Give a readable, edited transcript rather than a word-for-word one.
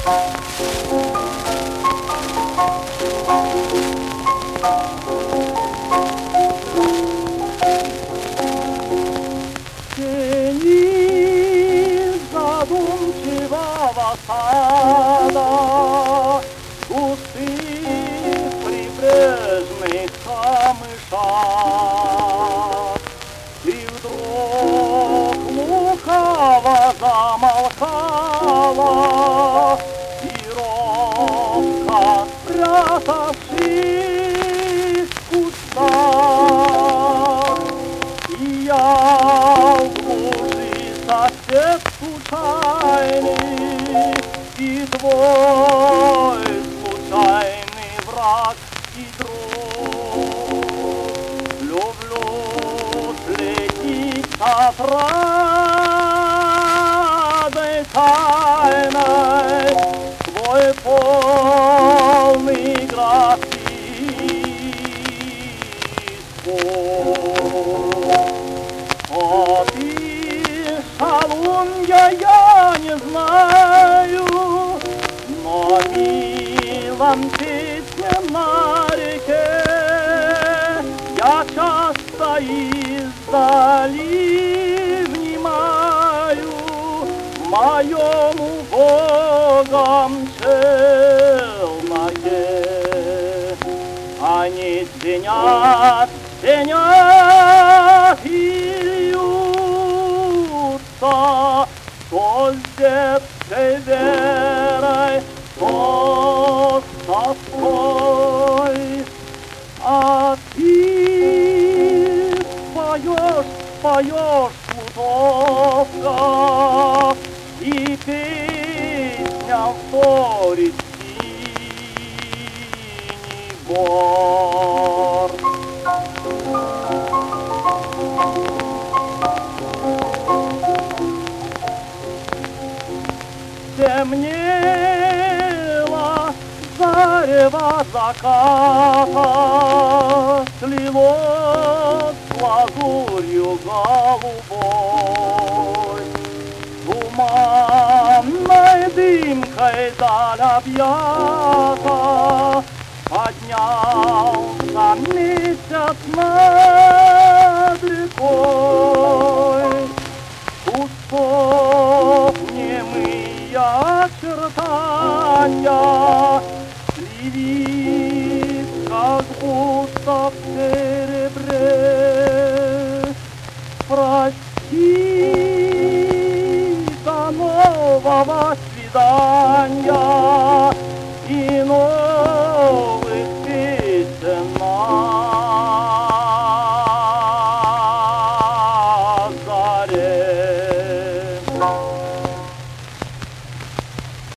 Задумчивого сада, густых прибрежных камышах, и вдруг лукаво замолкала, и робко спрятавшись в кустах, и я в луже сосед случайный, и твой случайный враг и друг. Люблю следить отрадой тайной твой полный графический. О, ты шалунья, я не знаю, но милом песням на реке я часто издали внимаю моему Богом челноке. Они звенят, звенят и льются, то с детской верой, то с тоской. А ты поешь, поешь, плутовка, и песням вторит синий бор. Темнело зарево заката, слилось с лазурью голубой. Туманной дымкой даль объята, поднялся месяц над рекой. Кустов немые очертания слились, как будто в серебре. Прости, до нового свидания и новых песен на заре.